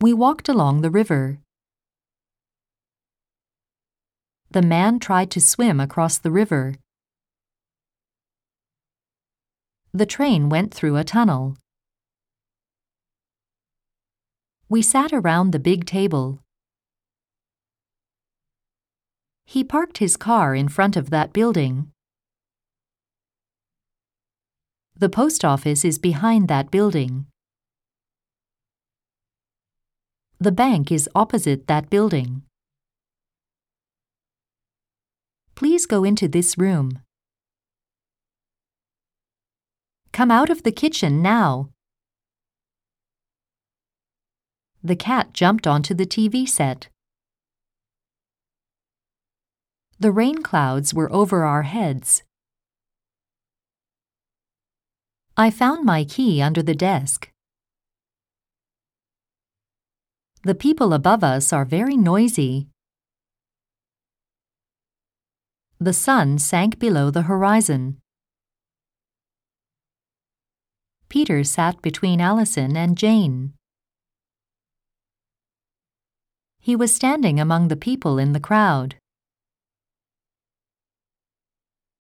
We walked along the river. The man tried to swim across the river. The train went through a tunnel. We sat around the big table. He parked his car in front of that building. The post office is behind that building. The bank is opposite that building. Please go into this room. Come out of the kitchen now. The cat jumped onto the TV set. The rain clouds were over our heads. I found my key under the desk. The people above us are very noisy. The sun sank below the horizon. Peter sat between Allison and Jane. He was standing among the people in the crowd.